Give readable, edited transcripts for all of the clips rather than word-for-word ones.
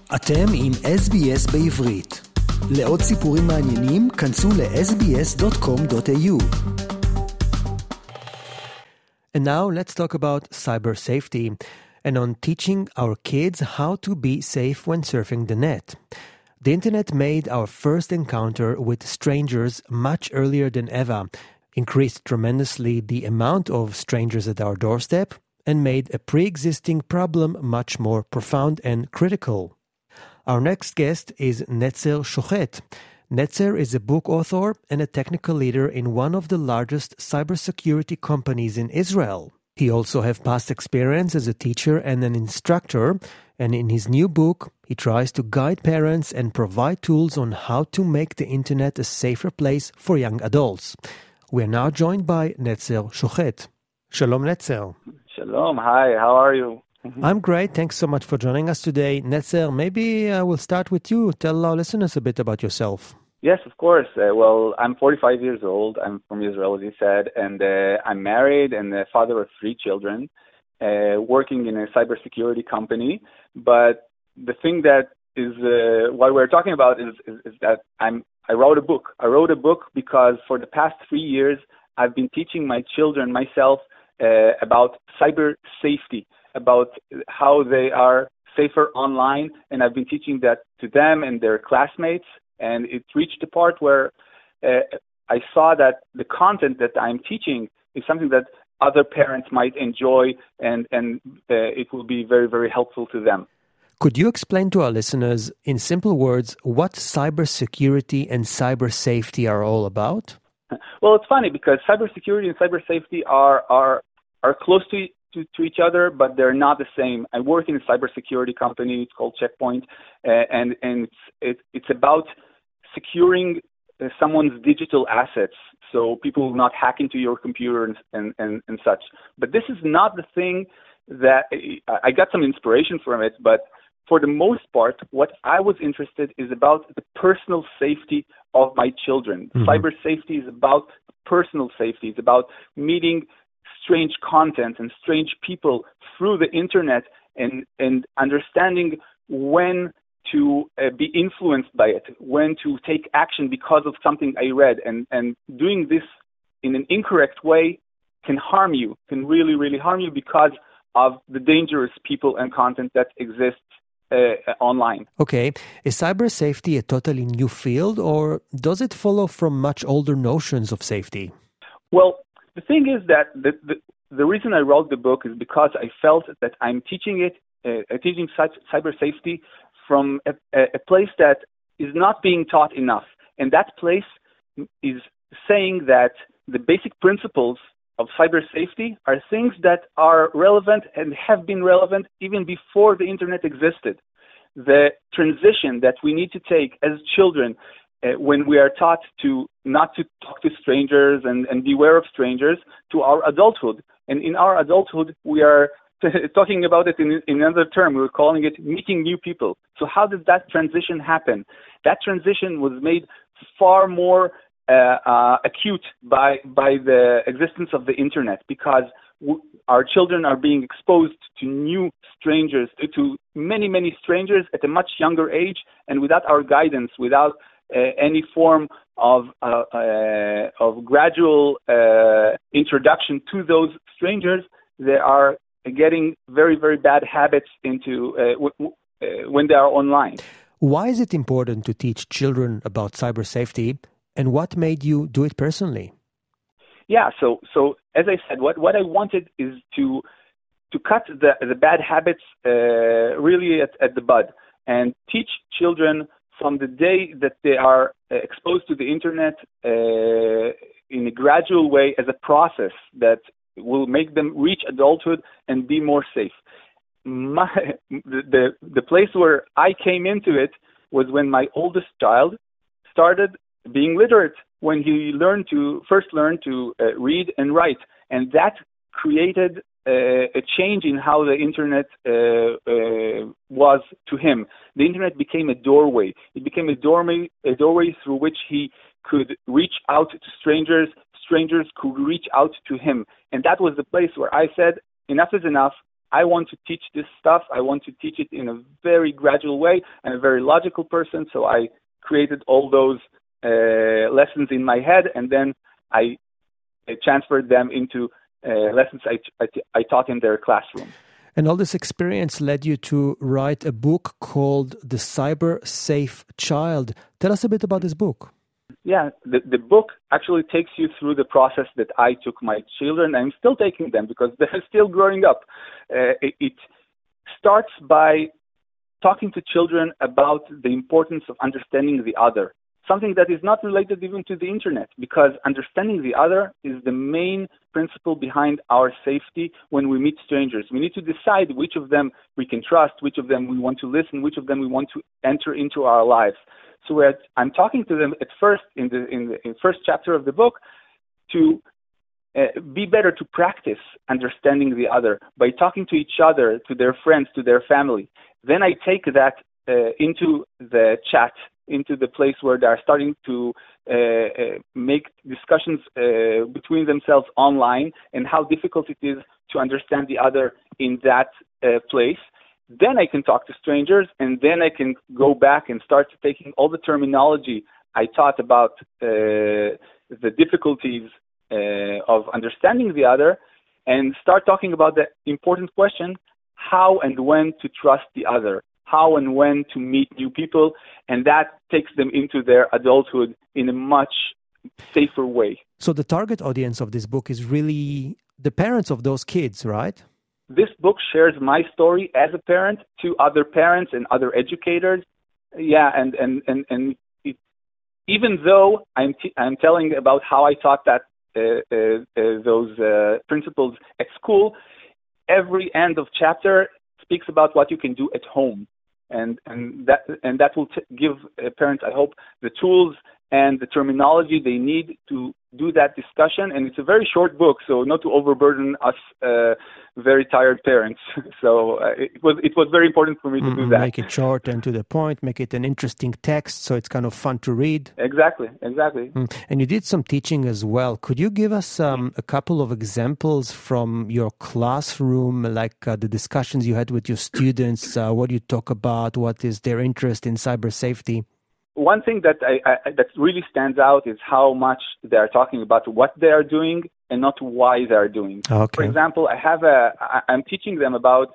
אתם עם SBS בעברית. לעוד סיפורים מעניינים, כנסו ל-sbs.com.au. And now let's talk about cyber safety and on teaching our kids how to be safe when surfing the net. The internet made our first encounter with strangers much earlier than ever, increased tremendously the amount of strangers at our doorstep, and made a pre-existing problem much more profound and critical. Our next guest is Netzer Shochet. Netzer is a book author and a technical leader in one of the largest cybersecurity companies in Israel. He also has past experience as a teacher and an instructor, and in his new book, he tries to guide parents and provide tools on how to make the internet a safer place for young adults. We are now joined by Netzer Shochet. Shalom, Netzer. Shalom. Hi, how are you? I'm great. Thanks so much for joining us today. Netzer, maybe we'll start with you. Tell our listeners a bit about yourself. Yes, of course. Well, I'm 45 years old. I'm from Israel, as you said, and I'm married and the father of 3 children, working in a cybersecurity company. But the thing that is what we're talking about is that I wrote a book. I wrote a book because for the past 3 years, I've been teaching my children, myself, about cyber safety, about how they are safer online, and I've been teaching that to them and their classmates, and it reached a part where I saw that the content that I'm teaching is something that other parents might enjoy, and it will be very, very helpful to them. Could you explain to our listeners, in simple words, what cybersecurity and cyber safety are all about? Well, it's funny because cybersecurity and cyber safety are close to each other, but they're not the same. I work in a cybersecurity company. It's called Checkpoint, and it's about securing someone's digital assets, so people will not hack into your computer and such. But this is not the thing that I got some inspiration from it, but for the most part, what I was interested is about the personal safety of my children. Mm-hmm. Cyber safety is about personal safety. It's about meeting strange content and strange people through the internet and understanding when to be influenced by it, when to take action because of something I read. And doing this in an incorrect way can harm you, can really, really harm you because of the dangerous people and content that exists online. Okay. Is cyber safety a totally new field, or does it follow from much older notions of safety? Well, the thing is that the reason I wrote the book is because I felt that I'm teaching cyber safety from a place that is not being taught enough. And that place is saying that the basic principles of cyber safety are things that are relevant and have been relevant even before the internet existed. The transition that we need to take as children when we are taught to not to talk to strangers and beware of strangers to our adulthood. And in our adulthood, we are talking about it in another term. We're calling it meeting new people. So how did that transition happen? That transition was made far more acute by the existence of the internet, because our children are being exposed to new strangers, to many, many strangers at a much younger age, and without our guidance, without any form of gradual introduction to those strangers, they are getting very, very bad habits into when they are online. Why is it important to teach children about cyber safety, and what made you do it personally? Yeah, so as I said, what I wanted is to cut the bad habits really at the bud, and teach children from the day that they are exposed to the internet in a gradual way as a process that will make them reach adulthood and be more safe. The place where I came into it was when my oldest child started being literate, when he first learned to read and write, and that created a change in how the internet was to him. The internet became a doorway. It became a doorway through which he could reach out to strangers. Strangers could reach out to him. And that was the place where I said, enough is enough. I want to teach this stuff. I want to teach it in a very gradual way. I'm a very logical person, so I created all those lessons in my head, and then I transferred them into lessons I taught in their classroom. And all this experience led you to write a book called The Cyber Safe Child. Tell us a bit about this book. Yeah, the book actually takes you through the process that I took my children. I'm still taking them because they're still growing up. It starts by talking to children about the importance of understanding the other, something that is not related even to the internet, because understanding the other is the main principle behind our safety when we meet strangers. We need to decide which of them we can trust, which of them we want to listen, which of them we want to enter into our lives. So I'm talking to them at first in the first chapter of the book to be better, to practice understanding the other by talking to each other, to their friends, to their family. Then I take that into the chat, into the place where they are starting to make discussions between themselves online, and how difficult it is to understand the other in that place. Then I can talk to strangers, and then I can go back and start taking all the terminology I taught about the difficulties of understanding the other, and start talking about the important question, how and when to trust the other, how and when to meet new people, and that takes them into their adulthood in a much safer way. So the target audience of this book is really the parents of those kids, right? This book shares my story as a parent to other parents and other educators. Yeah, and it, even though I'm telling about how I taught that those principles at school, every end of chapter speaks about what you can do at home, and that will give parents, I hope, the tools and the terminology they need to do that discussion. And it's a very short book, so not to overburden us very tired parents. So it was very important for me to do that. Make it short and to the point, make it an interesting text, so it's kind of fun to read. Exactly. And you did some teaching as well. Could you give us a couple of examples from your classroom, like the discussions you had with your students, what you talk about, what is their interest in cyber safety? One thing that that really stands out is how much they are talking about what they are doing and not why they are doing. Okay. For example, I'm teaching them about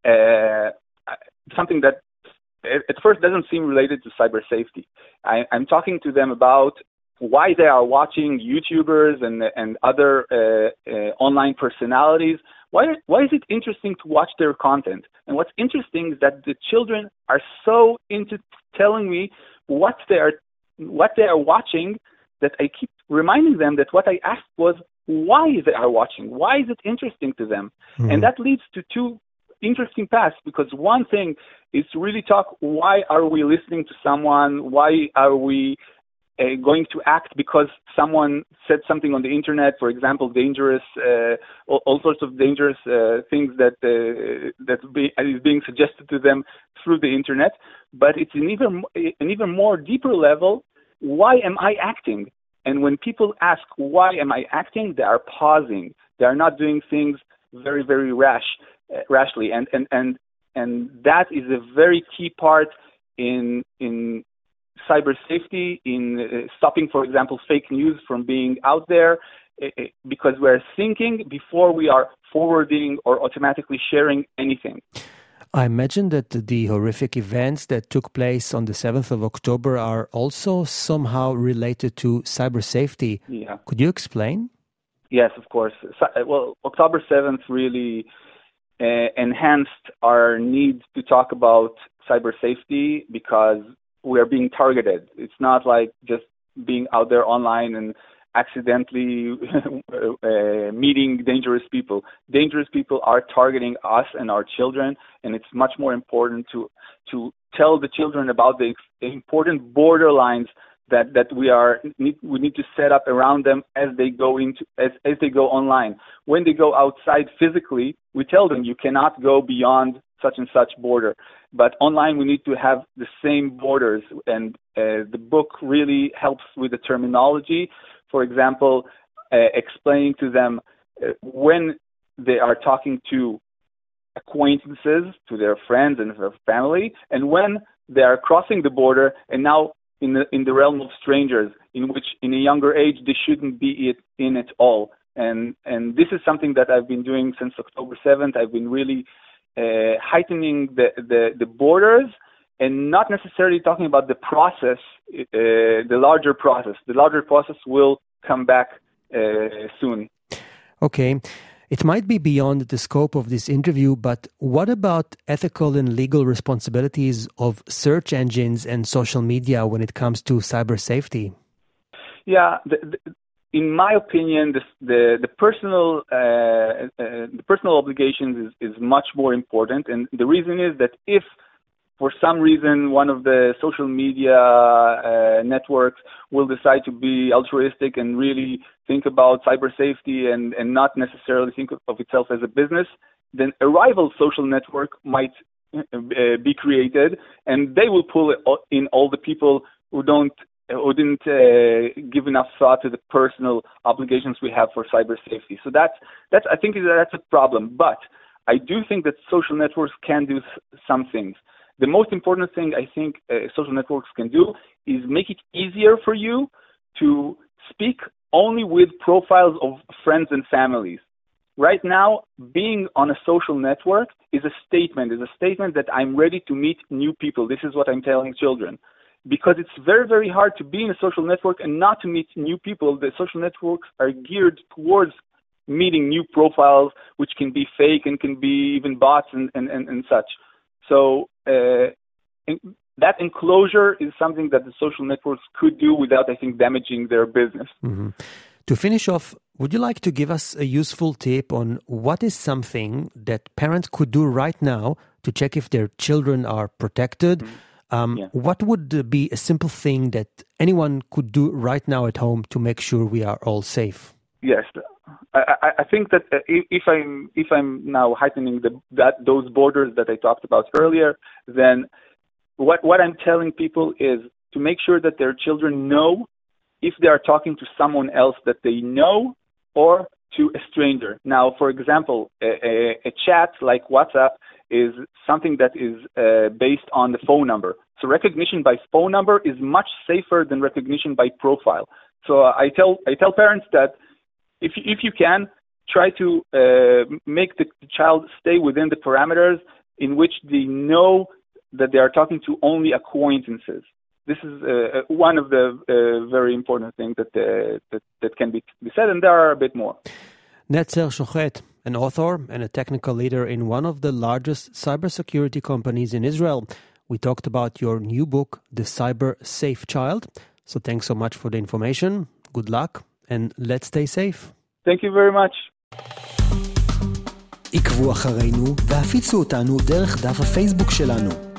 something that at first doesn't seem related to cyber safety. I'm talking to them about why they are watching YouTubers and other online personalities. Why is it interesting to watch their content? And what's interesting is that the children are so into telling me what they are watching, that I keep reminding them that what I asked was why they are watching. Why is it interesting to them? Mm-hmm. And that leads to two interesting paths, because one thing is to really talk, why are we listening to someone? Why are we going to act because someone said something on the internet, for example, dangerous, all sorts of dangerous things that is being suggested to them through the internet. But it's an even more deeper level. Why am I acting? And when people ask why am I acting, they are pausing. They are not doing things very, very rashly, and that is a very key part in cyber safety, in stopping, for example, fake news from being out there, because we're thinking before we are forwarding or automatically sharing anything. I imagine that the horrific events that took place on the 7th of October are also somehow related to cyber safety. Yeah. Could you explain? Yes, of course. Well, October 7th really enhanced our need to talk about cyber safety, because we are being targeted. It's not like just being out there online and accidentally meeting dangerous people. Dangerous people are targeting us and our children, and it's much more important to tell the children about the important borderlines that we need to set up around them as they go online. When they go outside physically, we tell them you cannot go beyond such and such border. But online, we need to have the same borders, and the book really helps with the terminology. For example, explaining to them when they are talking to acquaintances, to their friends and their family, and when they are crossing the border and now in the realm of strangers, in which in a younger age they shouldn't be in at all. And this is something that I've been doing since October 7th. I've been really heightening the borders and not necessarily talking about the process, the larger process. The larger process will come back soon. Okay. It might be beyond the scope of this interview, but what about ethical and legal responsibilities of search engines and social media when it comes to cyber safety? Yeah, in my opinion, the personal obligations is much more important, and the reason is that if for some reason one of the social media networks will decide to be altruistic and really think about cyber safety and not necessarily think of itself as a business, then a rival social network might be created, and they will pull in all the people who didn't give enough thought to the personal obligations we have for cyber safety. So that's I think that's a problem. But I do think that social networks can do some things. The most important thing I think social networks can do is make it easier for you to speak only with profiles of friends and families. Right now, being on a social network is a statement that I'm ready to meet new people. This is what I'm telling children. Because it's very, very hard to be in a social network and not to meet new people. The social networks are geared towards meeting new profiles, which can be fake and can be even bots and such. So that enclosure is something that the social networks could do without, I think, damaging their business. Mm-hmm. To finish off, would you like to give us a useful tip on what is something that parents could do right now to check if their children are protected? Mm-hmm. What would be a simple thing that anyone could do right now at home to make sure we are all safe? Yes, I think that if I'm now heightening those borders that I talked about earlier, then what I'm telling people is to make sure that their children know if they are talking to someone else that they know or to a stranger. Now, for example, a chat like WhatsApp is something that is based on the phone number. So recognition by phone number is much safer than recognition by profile. So I tell parents that if you can, try to make the child stay within the parameters in which they know that they are talking to only acquaintances. This is one of the very important things that can be said, and there are a bit more. Netzer Shochet, an author and a technical leader in one of the largest cybersecurity companies in Israel. We talked about your new book, The Cyber Safe Child. So thanks so much for the information. Good luck, and let's stay safe. Thank you very much. עקבו אחרינו והפיצו אותנו דרך דף הפייסבוק שלנו.